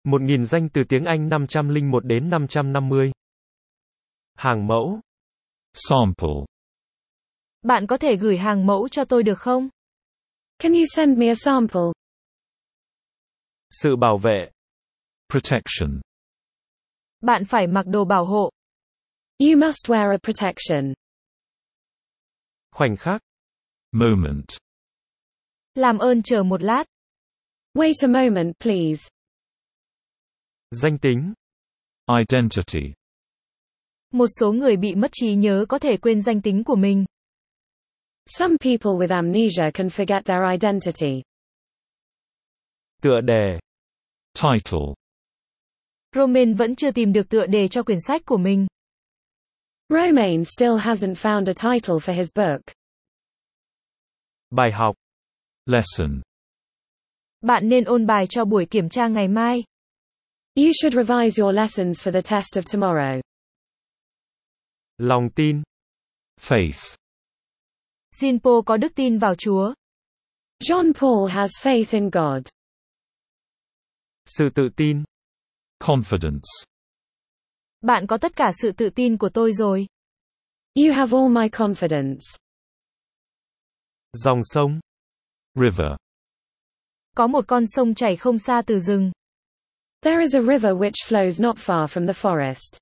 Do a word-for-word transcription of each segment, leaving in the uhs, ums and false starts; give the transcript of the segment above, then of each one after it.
một nghìn danh từ tiếng Anh năm trăm lẻ một đến năm trăm năm mươi. Hàng mẫu. Sample. Bạn có thể gửi hàng mẫu cho tôi được không? Can you send me a sample? Sự bảo vệ. Protection. Bạn phải mặc đồ bảo hộ. You must wear a protection. Khoảnh khắc. Moment. Làm ơn chờ một lát. Wait a moment, please. Danh tính. Identity. Một số người bị mất trí nhớ có thể quên danh tính của mình. Some people with amnesia can forget their identity. Tựa đề. Title. Romain vẫn chưa tìm được tựa đề cho quyển sách của mình. Romain still hasn't found a title for his book. Bài học. Lesson. Bạn nên ôn bài cho buổi kiểm tra ngày mai. You should revise your lessons for the test of tomorrow. Lòng tin. Faith. Jean-Paul có đức tin vào Chúa. John Paul has faith in God. Sự tự tin. Confidence. Bạn có tất cả sự tự tin của tôi rồi. You have all my confidence. Dòng sông. River. Có một con sông chảy không xa từ rừng. There is a river which flows not far from the forest.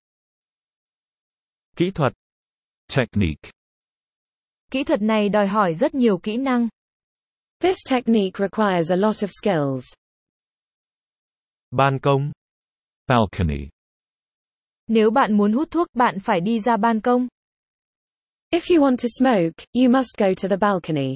Kỹ thuật. Technique. Kỹ thuật này đòi hỏi rất nhiều kỹ năng. This technique requires a lot of skills. Ban công. Balcony. Nếu bạn muốn hút thuốc, bạn phải đi ra ban công. If you want to smoke, you must go to the balcony.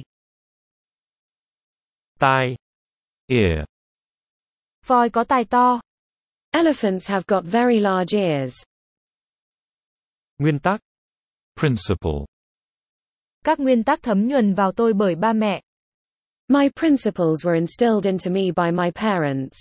Tai. Ear. Voi có tai to. Elephants have got very large ears. Nguyên tắc. Principle. Các nguyên tắc thấm nhuần vào tôi bởi ba mẹ. My principles were instilled into me by my parents.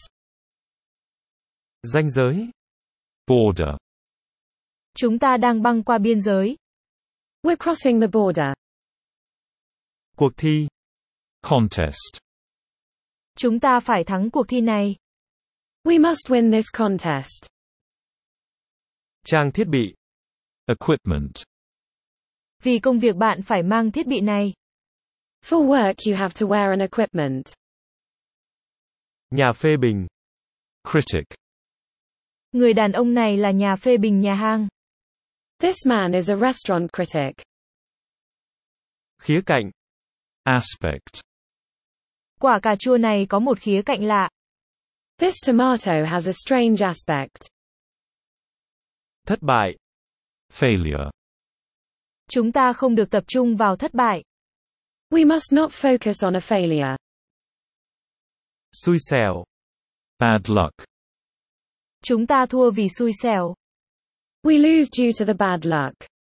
Ranh giới. Border. Chúng ta đang băng qua biên giới. We're crossing the border. Cuộc thi. Contest. Chúng ta phải thắng cuộc thi này. We must win this contest. Trang thiết bị. Equipment. Vì công việc bạn phải mang thiết bị này. For work you have to wear an equipment. Nhà phê bình. Critic. Người đàn ông này là nhà phê bình nhà hàng. This man is a restaurant critic. Khía cạnh. Aspect. Quả cà chua này có một khía cạnh lạ. This tomato has a strange aspect. Thất bại. Failure. Chúng ta không được tập trung vào thất bại. We must not focus on a failure. Xui xẻo. Bad luck. Chúng ta thua vì xui xẻo. We lose due to the bad luck.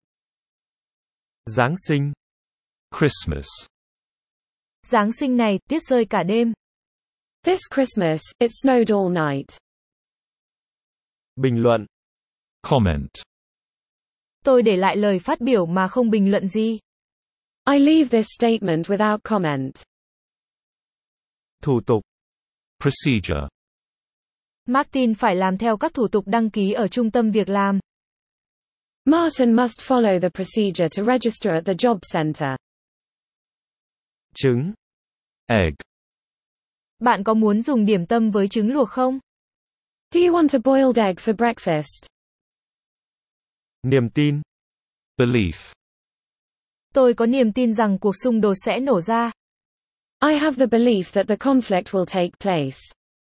Giáng sinh. Christmas. Giáng sinh này, tuyết rơi cả đêm. This Christmas, it snowed all night. Bình luận. Comment. Tôi để lại lời phát biểu mà không bình luận gì. I leave this statement without comment. Thủ tục. Procedure. Martin phải làm theo các thủ tục đăng ký ở trung tâm việc làm. Martin must follow the procedure to register at the job center. Trứng. Egg. Bạn có muốn dùng điểm tâm với trứng luộc không? Do you want a boiled egg for breakfast? Niềm tin. Belief. Tôi có niềm tin rằng cuộc xung đột sẽ nổ ra. I have the belief that the conflict will take place.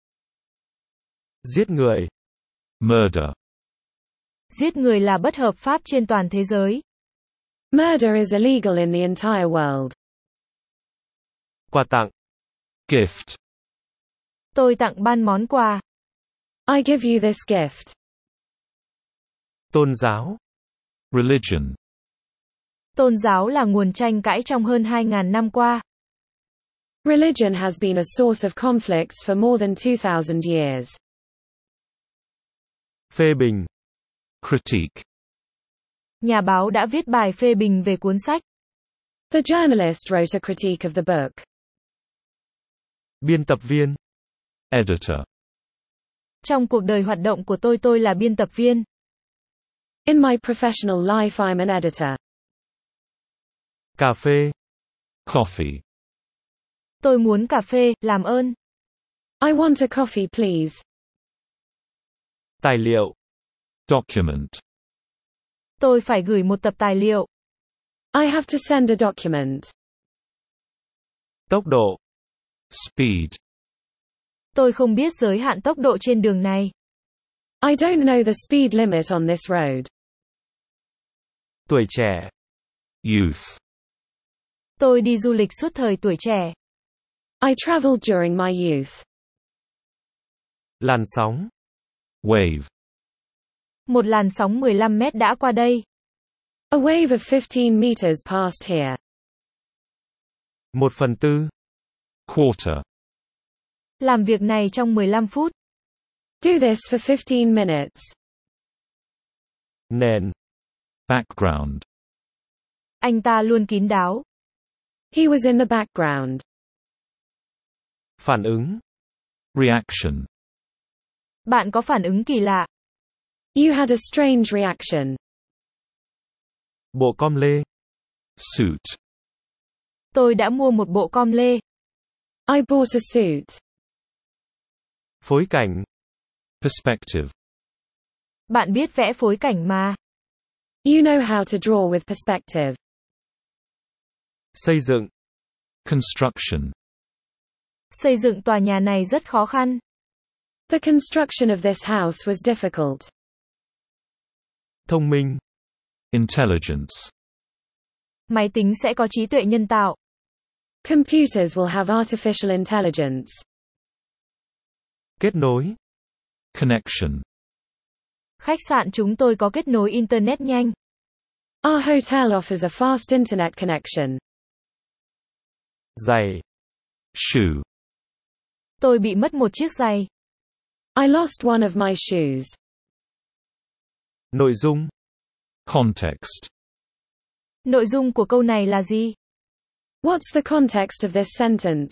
Giết người. Murder. Giết người là bất hợp pháp trên toàn thế giới. Murder is illegal in the entire world. Quà tặng. Gift. Tôi tặng ban món quà. I give you this gift. Tôn giáo. Religion. Tôn giáo là nguồn tranh cãi trong hơn hai nghìn năm qua. Religion has been a source of conflicts for more than two thousand years. Phê bình. Critique. Nhà báo đã viết bài phê bình về cuốn sách. The journalist wrote a critique of the book. Biên tập viên. Editor. Trong cuộc đời hoạt động của tôi tôi là biên tập viên. In my professional life I'm an editor. Cà phê. Coffee. Tôi muốn cà phê, làm ơn. I want a coffee please. Tài liệu. Document. Tôi phải gửi một tập tài liệu. I have to send a document. Tốc độ. Speed. Tôi không biết giới hạn tốc độ trên đường này. I don't know the speed limit on this road. Tuổi trẻ. Youth. Tôi đi du lịch suốt thời tuổi trẻ. I traveled during my youth. Làn sóng. Wave. Một làn sóng mười lăm mét đã qua đây. A wave of fifteen meters passed here. Một phần tư. Quarter. Làm việc này trong mười lăm phút. Do this for fifteen minutes. Nền. Background. Anh ta luôn kín đáo. He was in the background. Phản ứng. Reaction. Bạn có phản ứng kỳ lạ. You had a strange reaction. Bộ com lê. Suit. Tôi đã mua một bộ com lê. I bought a suit. Phối cảnh. Perspective. Bạn biết vẽ phối cảnh mà. You know how to draw with perspective. Xây dựng. Construction. Xây dựng tòa nhà này rất khó khăn. The construction of this house was difficult. Thông minh. Intelligence. Máy tính sẽ có trí tuệ nhân tạo. Computers will have artificial intelligence. Kết nối. Connection. Khách sạn chúng tôi có kết nối Internet nhanh. Our hotel offers a fast internet connection. Giày. Shoe. Tôi bị mất một chiếc giày. I lost one of my shoes. Nội dung. Context. Nội dung của câu này là gì? What's the context of this sentence?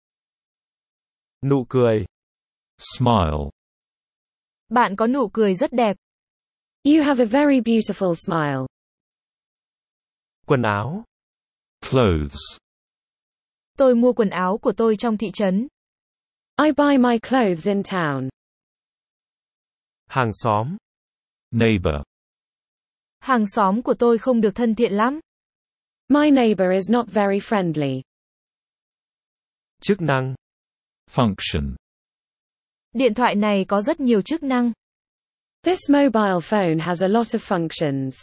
Nụ cười. Smile. Bạn có nụ cười rất đẹp. You have a very beautiful smile. Quần áo. Clothes. Tôi mua quần áo của tôi trong thị trấn. I buy my clothes in town. Hàng xóm. Neighbor. Hàng xóm của tôi không được thân thiện lắm. My neighbor is not very friendly. Chức năng. Function. Điện thoại này có rất nhiều chức năng. This mobile phone has a lot of functions.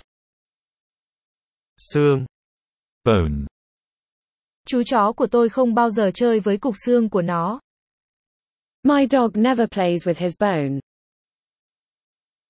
Xương. Bone. Chú chó của tôi không bao giờ chơi với cục xương của nó. My dog never plays with his bone.